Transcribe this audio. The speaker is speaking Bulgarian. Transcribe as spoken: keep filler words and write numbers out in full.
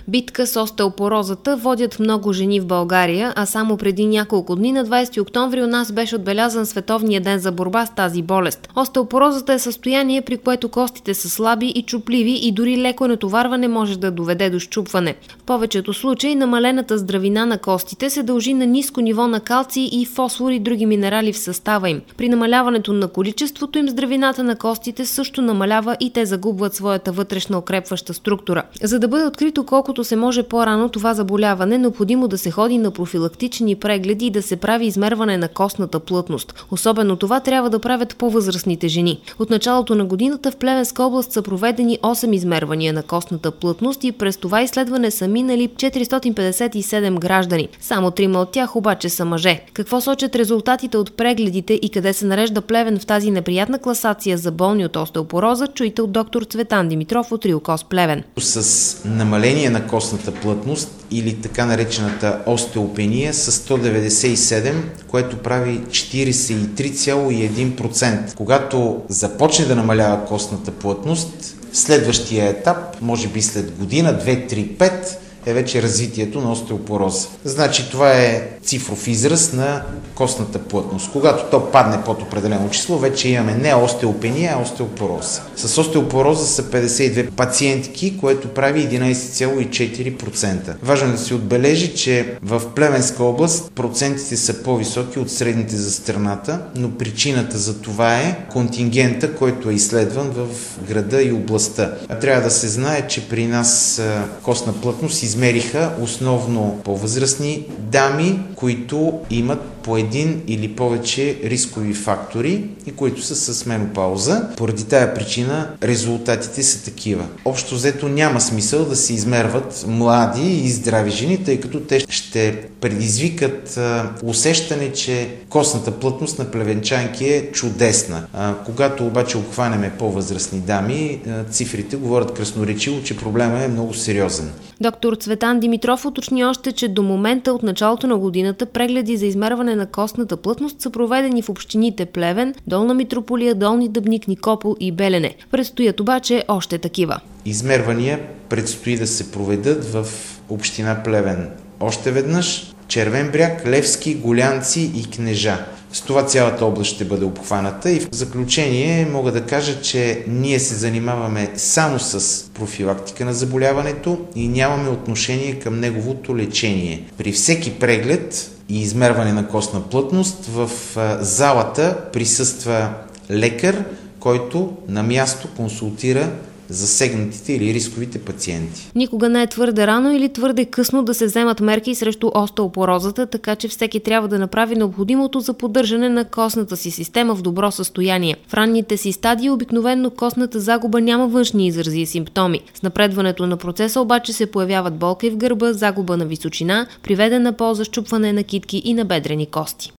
Битка с остеопорозата водят много жени в България, а само преди няколко дни на двадесети октомври у нас беше отбелязан Световния ден за борба с тази болест. Остеопорозата е състояние, при което костите са слаби и чупливи и дори леко натоварване може да доведе до счупване. В повечето случаи намалената здравина на костите се дължи на ниско ниво на калций и фосфор и други минерали в състава им. При намаляването на количеството им здравината на костите също намалява и те загубват своята вътрешна укрепваща структура. За да бъде открито колкото се може по-рано това заболяване, необходимо да се ходи на профилактични прегледи и да се прави измерване на костната плътност. Особено това трябва да правят по-възрастните жени. От началото на годината в Плевенска област са проведени осем измервания на костната плътност и през това изследване са минали четиристотин петдесет и седем граждани. Само трима от тях обаче са мъже. Какво сочат резултатите от прегледите и къде се нарежда Плевен в тази неприятна класация за болни от остеопороза, чуйте от доктор Цветан Димитров от РИОКОЗ Плевен. С намаление на костната плътност или така наречената остеопения с сто деветдесет и седем, което прави четиридесет и три цяло и едно процента. Когато започне да намалява костната плътност, следващия етап, може би след година, две, три, пет, е вече развитието на остеопороза. Значи това е цифров израз на костната плътност. Когато то падне под определено число, вече имаме не остеопения, а остеопороза. С остеопороза са петдесет и две пациентки, което прави единадесет цяло и четири процента. Важно е да се отбележи, че в Плевенска област процентите са по-високи от средните за страната, но причината за това е контингента, който е изследван в града и областта. Трябва да се знае, че при нас костна плътност измериха основно по-възрастни дами, които имат по един или повече рискови фактори и които са с менопауза. Поради тая причина резултатите са такива. Общо взето няма смисъл да се измерват млади и здрави жени, тъй като те ще предизвикат а, усещане, че костната плътност на плевенчанки е чудесна. А, когато обаче обхванеме по-възрастни дами, а, цифрите говорят красноречиво, че проблема е много сериозен. Доктор Цветан Димитров уточни още, че до момента от началото на годината прегледи за измерване на костната плътност са проведени в общините Плевен, Долна Митрополия, Долни Дъбник, Никопол и Белене. Предстоят обаче още такива. Измервания предстои да се проведат в община Плевен. Още веднъж Червен бряг, Левски, Гулянци и Кнежа. С това цялата област ще бъде обхваната и в заключение мога да кажа, че ние се занимаваме само с профилактика на заболяването и нямаме отношение към неговото лечение. При всеки преглед и измерване на костна плътност в залата присъства лекар, който на място консултира засегнатите или рисковите пациенти. Никога не е твърде рано или твърде късно да се вземат мерки срещу остеопорозата, така че всеки трябва да направи необходимото за поддържане на костната си система в добро състояние. В ранните си стадии обикновено костната загуба няма външни изрази и симптоми. С напредването на процеса обаче се появяват болки в гърба, загуба на височина, приведена полза, счупване на китки и на бедрени кости.